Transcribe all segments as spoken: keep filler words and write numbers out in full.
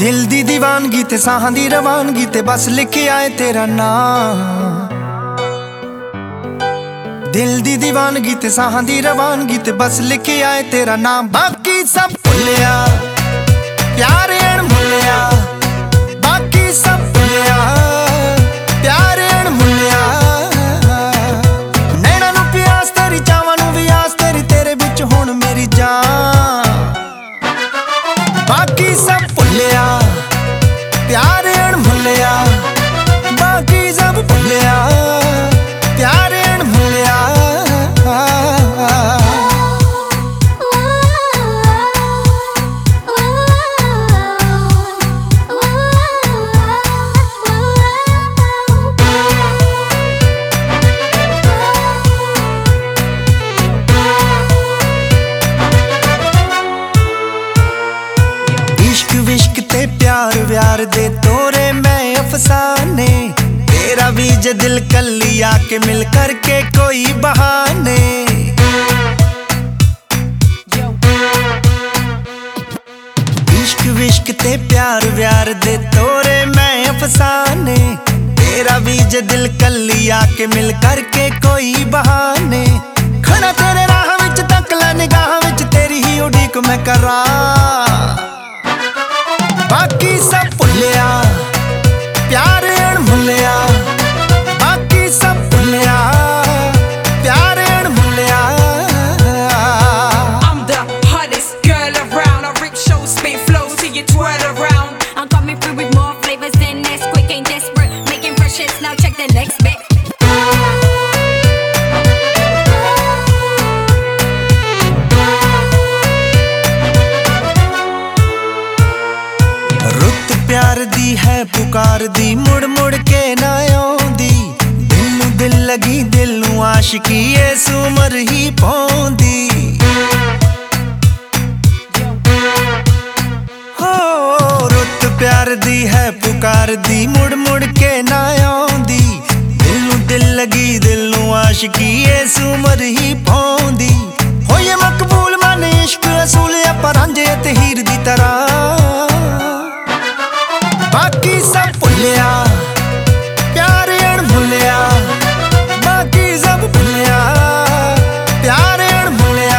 दिल दी दीवानगी ते साहां दी रवानगी ते बस लिखे आए तेरा नाम। दिल दी दीवानगी ते साहां दी रवानगी ते बस लिखे आए तेरा नाम। बाकी सब भुलिया प्यार अणमुल्लिया, बाकी सब भुलिया प्यार अणमुल्लिया। नैना नू प्यास तेरी चावां नू भी आस तेरी, तेरे बिच हुण मेरी जान। बाकी सब भुलिया प्यार अणमुल्लिया, बाकी सब भुलिया प्यार अणमुल्लिया। इश्क विश्क ते प्यार व्यार दे तोरे मैं अफसाने, तेरा भी जे दिल कल्ली आके मिल करके कोई बहाने। इश्क विश्क ते प्यार व्यार दे तोरे मैं अफसाने, तेरा भी जे दिल कल्ली आके मिल करके कोई बहाने। खड़ा तेरे राह विच तक लै निगाह विच तेरी ही उड़ीक मैं करा। बाकी सब भुलिया प्यार अणमुल्लिया, बाकी सब भुलिया प्यार अणमुल्लिया। I'm the hottest girl around. I rip show, spit flow till you twirl around. I'm coming through with more flavors than this. Quick ain't desperate, making fresh hits. Now check the next bit. रुत प्यार दी है पुकार दी, मुड़ मुड़ के ना आउंदी। दिल नू दिल लगी दिल नू आशिकी इस उमर ही पौंदी। हो रुत प्यार दी है पुकार दी, मुड़ मुड़ के ना आउंदी। दिल नू दिल लगी दिल नू आशिकी इस उमर ही पौंदी। हो ये मकबूल मन इश्क असूल पर रांझे ते हीर दी तरह। बाकी सब भुलिया प्यार अणमुल्लिया, बाकी सब भुलिया प्यार अणमुल्लिया।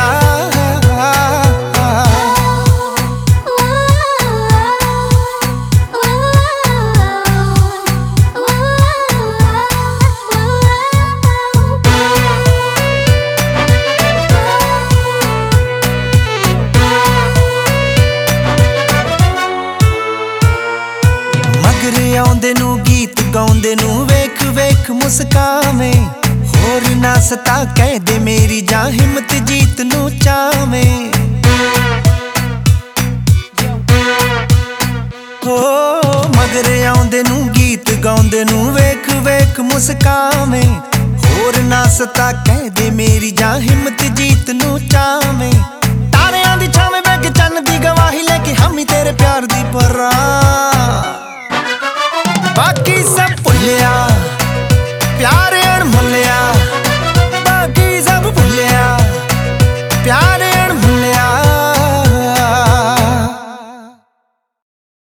मगरे आउंदे नू गीत गाउंदे नू वेख वेख मुस्कावे। होर ना सता कह दे मेरी जान हिम्मत जीत नू चावे। हो मगरे आउंदे नू गीत गाउंदे नू वेख वेख मुस्कावे। होर ना सता कह दे मेरी जान हिम्मत जीत नू चावे। तारियां दी छावे बैठ चन्न दी गवाही लेके हम ही तेरे प्यार दी परा।